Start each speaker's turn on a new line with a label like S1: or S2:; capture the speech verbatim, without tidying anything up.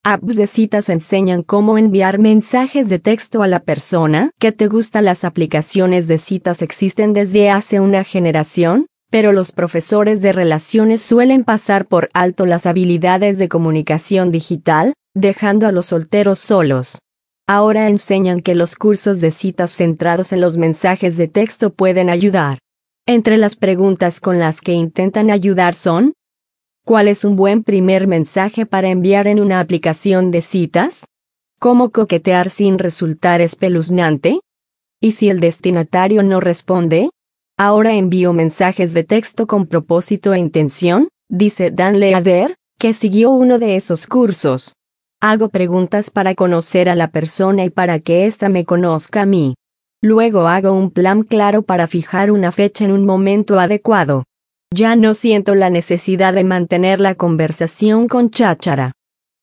S1: Apps de citas enseñan cómo enviar mensajes de texto a la persona que te gusta. Las aplicaciones de citas existen desde hace una generación, pero los profesores de relaciones suelen pasar por alto las habilidades de comunicación digital, dejando a los solteros solos. Ahora enseñan que los cursos de citas centrados en los mensajes de texto pueden ayudar. Entre las preguntas con las que intentan ayudar son: ¿cuál es un buen primer mensaje para enviar en una aplicación de citas? ¿Cómo coquetear sin resultar espeluznante? ¿Y si el destinatario no responde? Ahora envío mensajes de texto con propósito e intención, dice Dan Leader, que siguió uno de esos cursos. Hago preguntas para conocer a la persona y para que ésta me conozca a mí. Luego hago un plan claro para fijar una fecha en un momento adecuado. Ya no siento la necesidad de mantener la conversación con cháchara.